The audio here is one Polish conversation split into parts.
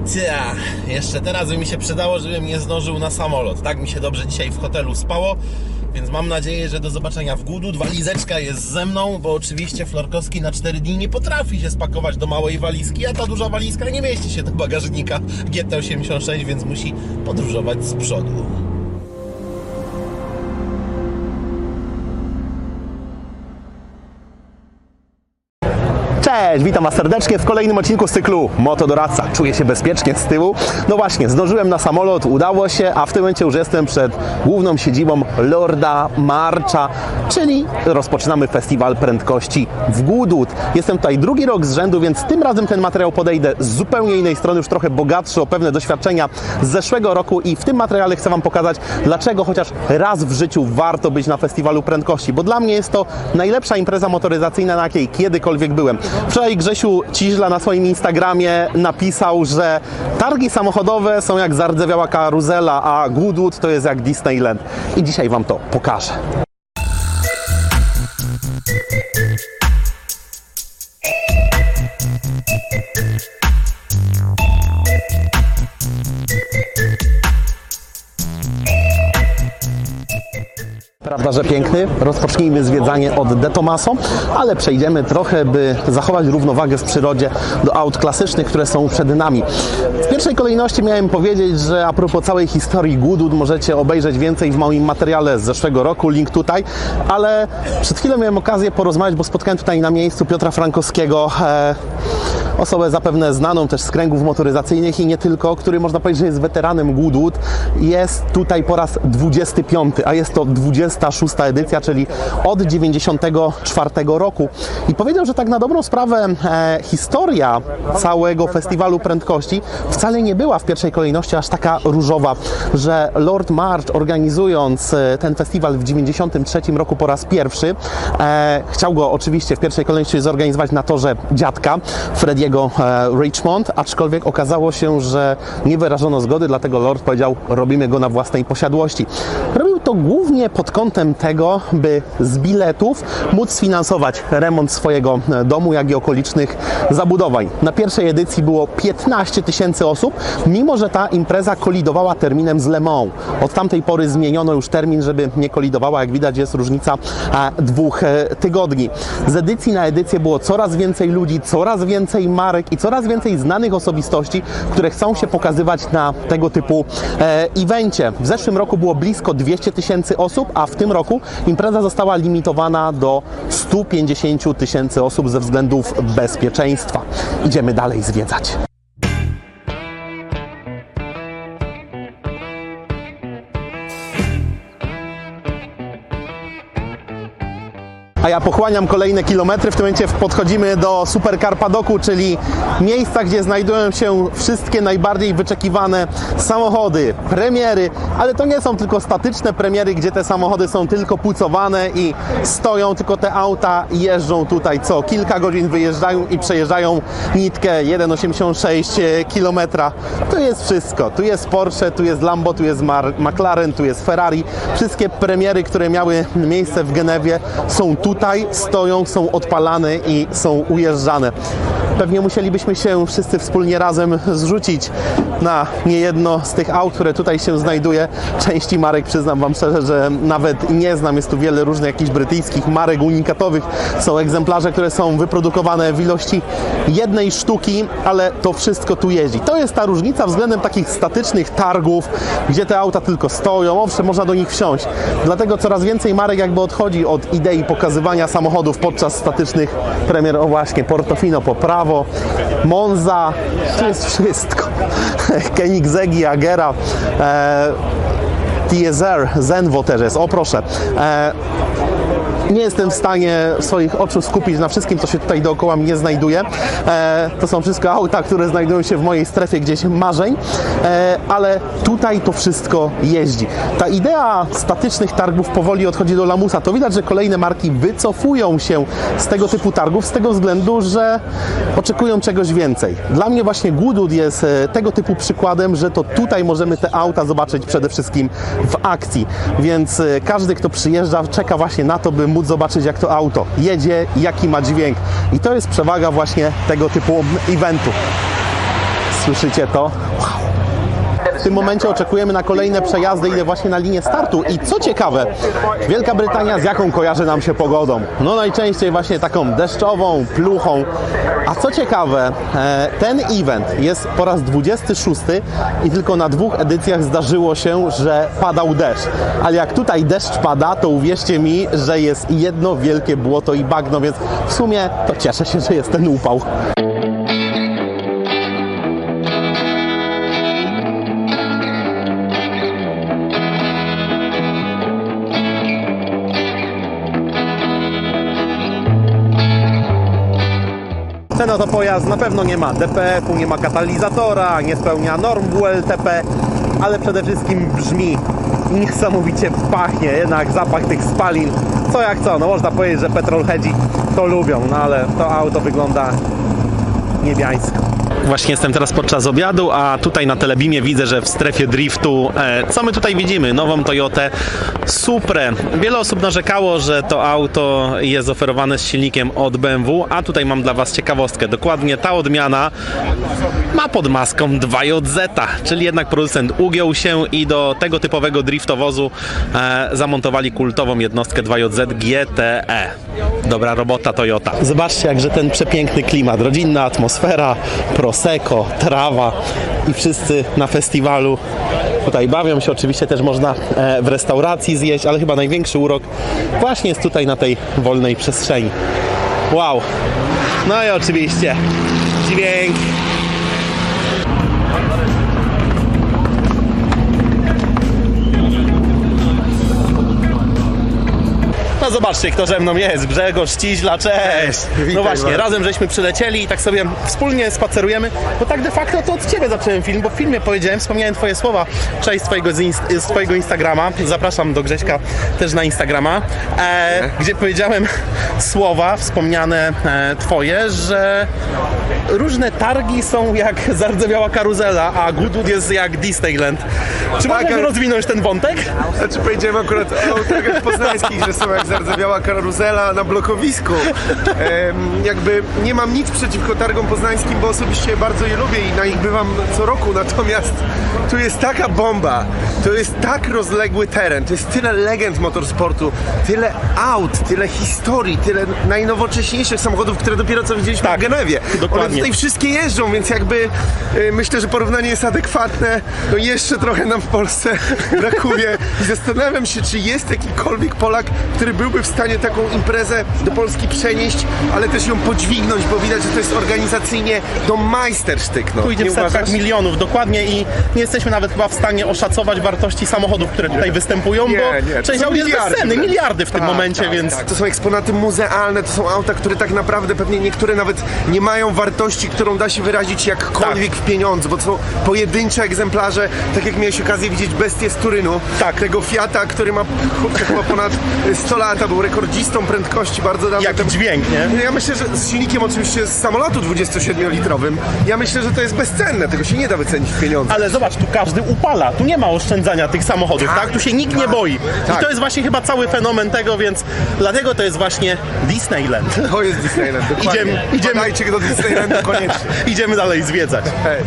Jeszcze teraz by mi się przydało, żebym nie zdążył na samolot. Tak mi się dobrze dzisiaj w hotelu spało, więc mam nadzieję, że do zobaczenia w Goodwood. Walizeczka jest ze mną, bo oczywiście Florkowski na 4 dni nie potrafi się spakować do małej walizki, a ta duża walizka nie mieści się do bagażnika GT86, więc musi podróżować z przodu. Cześć, witam Was serdecznie w kolejnym odcinku z cyklu Motodoradca. Czuję się bezpiecznie z tyłu. No właśnie, zdążyłem na samolot, udało się, a w tym momencie już jestem przed główną siedzibą Lorda Marcha, czyli rozpoczynamy festiwal prędkości w Goodwood. Jestem tutaj drugi rok z rzędu, więc tym razem ten materiał podejdę z zupełnie innej strony, już trochę bogatszy o pewne doświadczenia z zeszłego roku i w tym materiale chcę Wam pokazać, dlaczego chociaż raz w życiu warto być na festiwalu prędkości, bo dla mnie jest to najlepsza impreza motoryzacyjna, na jakiej kiedykolwiek byłem. Wczoraj Grzesiu Ciźla na swoim Instagramie napisał, że targi samochodowe są jak zardzewiała karuzela, a Goodwood to jest jak Disneyland. I dzisiaj Wam to pokażę. Prawda, że piękny? Rozpocznijmy zwiedzanie od De Tomaso, ale przejdziemy trochę, by zachować równowagę w przyrodzie do aut klasycznych, które są przed nami. W pierwszej kolejności miałem powiedzieć, że a propos całej historii Goodwood możecie obejrzeć więcej w moim materiale z zeszłego roku, link tutaj, ale przed chwilą miałem okazję porozmawiać, bo spotkałem tutaj na miejscu Piotra Frankowskiego, osobę zapewne znaną też z kręgów motoryzacyjnych i nie tylko, który można powiedzieć, że jest weteranem Goodwood. Jest tutaj po raz 25, a jest to 26. edycja, czyli od 94 roku. I powiedział, że tak na dobrą sprawę historia całego festiwalu prędkości wcale nie była w pierwszej kolejności aż taka różowa, że Lord March, organizując ten festiwal w 93 roku po raz pierwszy, chciał go oczywiście w pierwszej kolejności zorganizować na torze dziadka Frediego Richmond, aczkolwiek okazało się, że nie wyrażono zgody, dlatego Lord powiedział, robimy go na własnej posiadłości. Robił to głównie pod kątem tego, by z biletów móc sfinansować remont swojego domu, jak i okolicznych zabudowań. Na pierwszej edycji było 15 000 osób, mimo że ta impreza kolidowała terminem z Le Mans. Od tamtej pory zmieniono już termin, żeby nie kolidowała. Jak widać, jest różnica 2 tygodni. Z edycji na edycję było coraz więcej ludzi, coraz więcej marek i coraz więcej znanych osobistości, które chcą się pokazywać na tego typu evencie. W zeszłym roku było blisko 200 000 osób, a w tym roku impreza została limitowana do 150 000 osób ze względów bezpieczeństwa. Idziemy dalej zwiedzać. A ja pochłaniam kolejne kilometry. W tym momencie podchodzimy do Supercar Paddocku, czyli miejsca, gdzie znajdują się wszystkie najbardziej wyczekiwane samochody, premiery, ale to nie są tylko statyczne premiery, gdzie te samochody są tylko pucowane i stoją, tylko te auta jeżdżą tutaj co kilka godzin, wyjeżdżają i przejeżdżają nitkę 1,86 km. Tu jest wszystko. Tu jest Porsche, tu jest Lambo, tu jest McLaren, tu jest Ferrari. Wszystkie premiery, które miały miejsce w Genewie, są tutaj, stoją, są odpalane i są ujeżdżane. Pewnie musielibyśmy się wszyscy wspólnie razem zrzucić na niejedno z tych aut, które tutaj się znajduje. Części marek, przyznam Wam szczerze, że nawet nie znam. Jest tu wiele różnych jakichś brytyjskich marek unikatowych. Są egzemplarze, które są wyprodukowane w ilości jednej sztuki, ale to wszystko tu jeździ. To jest ta różnica względem takich statycznych targów, gdzie te auta tylko stoją. Owszem, można do nich wsiąść. Dlatego coraz więcej marek jakby odchodzi od idei pokazywania samochodów podczas statycznych premier. O właśnie, Portofino po prawo, Monza, to jest wszystko. Koenigseggi, Agera, TSR, Zenvo też jest, o proszę. Nie jestem w stanie swoich oczu skupić na wszystkim, co się tutaj dookoła mnie znajduje. To są wszystko auta, które znajdują się w mojej strefie gdzieś marzeń, ale tutaj to wszystko jeździ. Ta idea statycznych targów powoli odchodzi do lamusa. To widać, że kolejne marki wycofują się z tego typu targów z tego względu, że oczekują czegoś więcej. Dla mnie właśnie Goodwood jest tego typu przykładem, że to tutaj możemy te auta zobaczyć przede wszystkim w akcji. Więc każdy, kto przyjeżdża, czeka właśnie na to, by móc zobaczyć, jak to auto jedzie, jaki ma dźwięk. I to jest przewaga właśnie tego typu eventu. Słyszycie to? Wow. W tym momencie oczekujemy na kolejne przejazdy, idę właśnie na linię startu i co ciekawe, Wielka Brytania z jaką kojarzy nam się pogodą? No najczęściej właśnie taką deszczową, pluchą, a co ciekawe, ten event jest po raz 26 i tylko na 2 edycjach zdarzyło się, że padał deszcz, ale jak tutaj deszcz pada, to uwierzcie mi, że jest jedno wielkie błoto i bagno, więc w sumie to cieszę się, że jest ten upał. Cena to pojazd na pewno nie ma DPF-u, nie ma katalizatora, nie spełnia norm WLTP, ale przede wszystkim brzmi niesamowicie pachnie, jednak zapach tych spalin, co jak co, no można powiedzieć, że petrolheadzi to lubią, no ale to auto wygląda niebiańsko. Właśnie jestem teraz podczas obiadu, a tutaj na Telebimie widzę, że w strefie driftu, co my tutaj widzimy? Nową Toyotę Suprę. Wiele osób narzekało, że to auto jest oferowane z silnikiem od BMW, a tutaj mam dla Was ciekawostkę. Dokładnie ta odmiana ma pod maską 2JZ, czyli jednak producent ugiął się i do tego typowego driftowozu zamontowali kultową jednostkę 2JZ GTE. Dobra robota Toyota. Zobaczcie, jakże ten przepiękny klimat, rodzinna atmosfera, prosecco, trawa i wszyscy na festiwalu tutaj bawią się. Oczywiście też można w restauracji zjeść, ale chyba największy urok właśnie jest tutaj na tej wolnej przestrzeni. Wow! No i oczywiście dźwięk. No zobaczcie, kto ze mną jest. Grzegorz Ściźla, cześć! No właśnie, razem żeśmy przylecieli i tak sobie wspólnie spacerujemy. Bo tak de facto to od Ciebie zacząłem film, bo w filmie powiedziałem, wspomniałem Twoje słowa wczoraj z Twojego Instagrama. Zapraszam do Grześka też na Instagrama, gdzie powiedziałem słowa wspomniane Twoje, że różne targi są jak zardzewiała karuzela, a Goodwood jest jak Disneyland. Czy tak, można rozwinąć ten wątek? Znaczy powiedziałem akurat o targach poznańskich, że są jak zardzewiała karuzela na blokowisku. Jakby nie mam nic przeciwko targom poznańskim, bo osobiście je bardzo je lubię i na nich bywam co roku, natomiast tu jest taka bomba, to jest tak rozległy teren, to jest tyle legend motorsportu, tyle aut, tyle historii, tyle najnowocześniejszych samochodów, które dopiero co widzieliśmy w Genewie. Dokładnie. One tutaj wszystkie jeżdżą, więc jakby myślę, że porównanie jest adekwatne. No jeszcze trochę nam w Polsce brakuje i zastanawiam się, czy jest jakikolwiek Polak, który byłby w stanie taką imprezę do Polski przenieść, ale też ją podźwignąć, bo widać, że to jest organizacyjnie do majstersztyk. No. Tu idzie w setkach milionów, dokładnie, i nie jesteśmy nawet chyba w stanie oszacować wartości samochodów, które tutaj występują, bo część aut jest bez ceny, miliardy w tym momencie, więc... To są eksponaty muzealne, to są auta, które tak naprawdę pewnie niektóre nawet nie mają wartości, którą da się wyrazić jakkolwiek w pieniądzu, bo to są pojedyncze egzemplarze, tak jak miałeś okazję widzieć bestię z Turynu, tego Fiata, który ma chyba ponad 100 lat, był rekordzistą prędkości bardzo dawno. Jaki dźwięk, nie? Ja myślę, że z silnikiem oczywiście z samolotu 27-litrowym, ja myślę, że to jest bezcenne, tego się nie da wycenić w pieniądze. Ale zobacz, tu każdy upala, tu nie ma oszczędzania tych samochodów, tak? Tu się nikt nie boi. I to jest właśnie chyba cały fenomen tego, więc dlatego to jest właśnie Disneyland. To jest Disneyland, dokładnie. Idziemy do Disneylandu koniecznie. Idziemy dalej zwiedzać. Hej.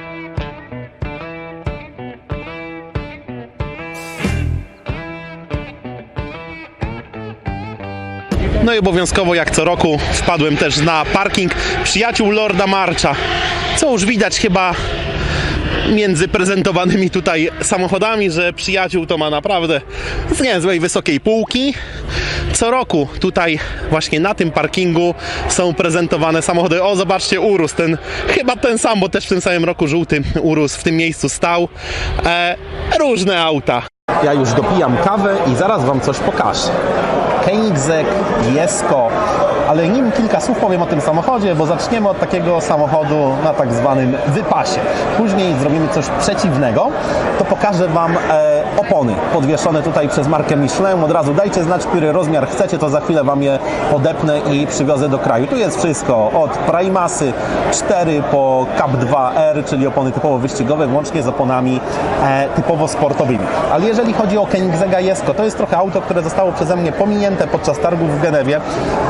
No i obowiązkowo, jak co roku, wpadłem też na parking przyjaciół Lorda Marcha. Co już widać chyba między prezentowanymi tutaj samochodami, że przyjaciół to ma naprawdę z niezłej wysokiej półki. Co roku tutaj właśnie na tym parkingu są prezentowane samochody. O, zobaczcie, Urus, chyba ten sam, bo też w tym samym roku żółty Urus w tym miejscu stał. Różne auta. Ja już dopijam kawę i zaraz Wam coś pokażę. Koenigsegg, Jesko, ale nim kilka słów powiem o tym samochodzie, bo zaczniemy od takiego samochodu na tak zwanym wypasie. Później zrobimy coś przeciwnego, to pokażę Wam opony podwieszone tutaj przez markę Michelin. Od razu dajcie znać, który rozmiar chcecie, to za chwilę Wam je podepnę i przywiozę do kraju. Tu jest wszystko, od Primasy 4 po Cap 2R, czyli opony typowo wyścigowe, włącznie z oponami typowo sportowymi. Ale jeżeli chodzi o Koenigsegga Jesko, to jest trochę auto, które zostało przeze mnie pominięte podczas targów w Genewie i to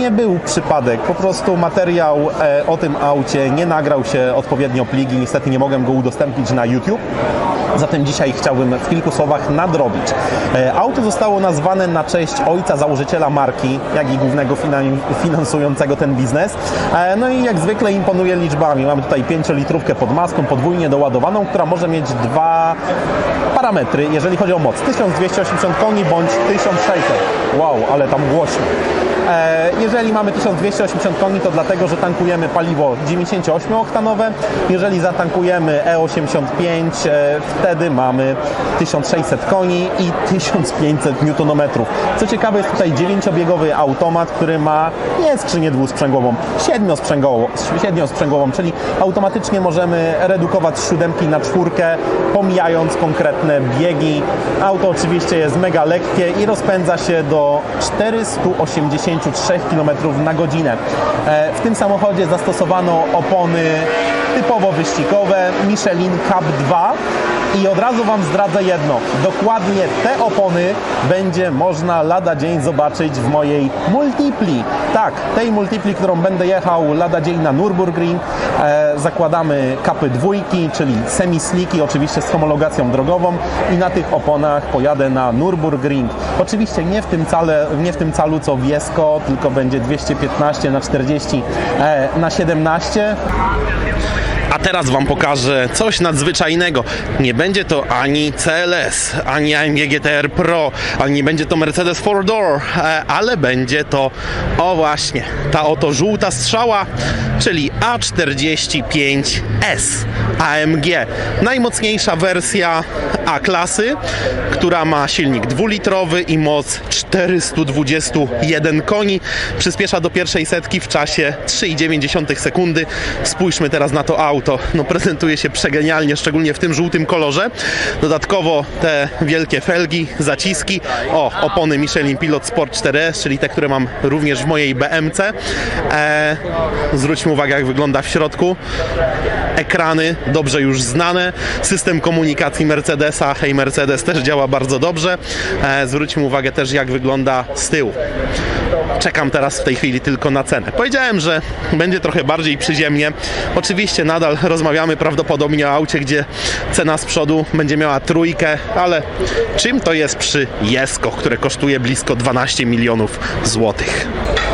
nie był przypadek, po prostu materiał o tym aucie nie nagrał się odpowiednio pligi, niestety nie mogłem go udostępnić na YouTube. Zatem dzisiaj chciałbym w kilku słowach nadrobić. Auto zostało nazwane na cześć ojca założyciela marki, jak i głównego finansującego ten biznes. No i jak zwykle imponuje liczbami. Mamy tutaj 5-litrówkę pod maską, podwójnie doładowaną, która może mieć dwa parametry, jeżeli chodzi o moc. 1280 koni bądź 1600. Wow, ale tam głośno. Jeżeli mamy 1280 koni, to dlatego, że tankujemy paliwo 98-oktanowe. Jeżeli zatankujemy E85, wtedy mamy 1600 koni i 1500 Nm. Co ciekawe, jest tutaj 9-biegowy automat, który ma nie skrzynię dwusprzęgłową, 7-sprzęgłową, czyli automatycznie możemy redukować siódemki na 4, pomijając konkretne biegi. Auto oczywiście jest mega lekkie i rozpędza się do 483 km na godzinę. W tym samochodzie zastosowano opony typowo wyścigowe Michelin Cup 2 i od razu Wam zdradzę jedno, dokładnie te opony będzie można lada dzień zobaczyć w mojej Multipli. Tak, tej Multipli, którą będę jechał lada dzień na Nürburgring. Zakładamy kapy dwójki, czyli semi-sliki, oczywiście z homologacją drogową i na tych oponach pojadę na Nürburgring. Oczywiście nie w tym calu co Wiesko, tylko będzie 215/40/17. A teraz Wam pokażę coś nadzwyczajnego. Nie będzie to ani CLS, ani AMG GT-R Pro, ani nie będzie to Mercedes 4-door, ale będzie to, o właśnie, ta oto żółta strzała, czyli A45S AMG. Najmocniejsza wersja A-klasy, która ma silnik 2-litrowy i moc 421 koni. Przyspiesza do pierwszej setki w czasie 3,9 sekundy. Spójrzmy teraz na to auto. No, prezentuje się przegenialnie, szczególnie w tym żółtym kolorze. Dodatkowo te wielkie felgi, zaciski. O, opony Michelin Pilot Sport 4S, czyli te, które mam również w mojej BMC. Zwróćmy uwagę, jak wygląda w środku. Ekrany dobrze już znane. System komunikacji Mercedesa, Hey Mercedes, też działa bardzo dobrze. Zwróćmy uwagę też, jak wygląda z tyłu. Czekam teraz w tej chwili tylko na cenę. Powiedziałem, że będzie trochę bardziej przyziemnie. Oczywiście nadal rozmawiamy prawdopodobnie o aucie, gdzie cena z przodu będzie miała 3, ale czym to jest przy Jesko, które kosztuje blisko 12 milionów złotych?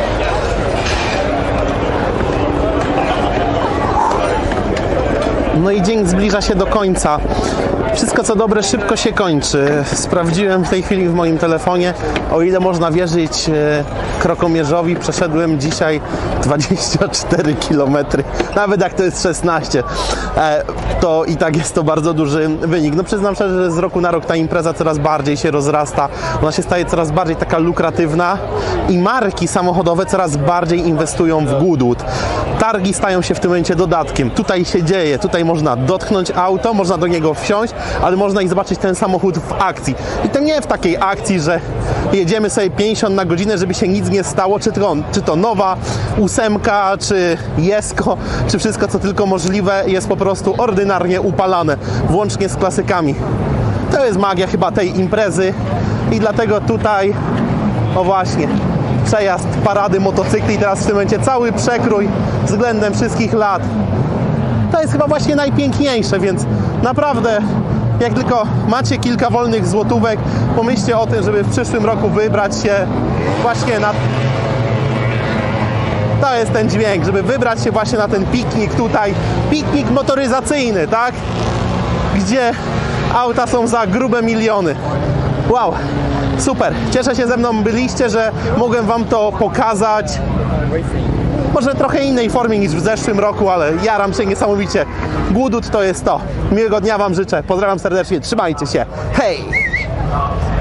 No i dzień zbliża się do końca. Wszystko co dobre szybko się kończy. Sprawdziłem w tej chwili w moim telefonie, o ile można wierzyć krokomierzowi, przeszedłem dzisiaj 24 km, nawet jak to jest 16, to i tak jest to bardzo duży wynik. No przyznam szczerze, że z roku na rok ta impreza coraz bardziej się rozrasta, ona się staje coraz bardziej taka lukratywna i marki samochodowe coraz bardziej inwestują w Goodwood. Targi stają się w tym momencie dodatkiem. Tutaj się dzieje, tutaj można dotknąć auto, można do niego wsiąść, ale można i zobaczyć ten samochód w akcji. I to nie w takiej akcji, że jedziemy sobie 50 na godzinę, żeby się nic nie stało, czy to nowa 8, czy Jesko, czy wszystko co tylko możliwe jest po prostu ordynarnie upalane, włącznie z klasykami. To jest magia chyba tej imprezy i dlatego tutaj, o właśnie, przejazd parady motocykli i teraz w tym momencie cały przekrój względem wszystkich lat. To jest chyba właśnie najpiękniejsze, więc naprawdę jak tylko macie kilka wolnych złotówek, pomyślcie o tym, żeby w przyszłym roku wybrać się właśnie na... To jest ten dźwięk, żeby wybrać się właśnie na ten piknik tutaj, piknik motoryzacyjny, tak? Gdzie auta są za grube miliony. Wow, super, cieszę się, ze mną byliście, że mogłem Wam to pokazać. Może w trochę innej formie niż w zeszłym roku, ale jaram się niesamowicie. Goodwood to jest to. Miłego dnia Wam życzę, pozdrawiam serdecznie, trzymajcie się, hej!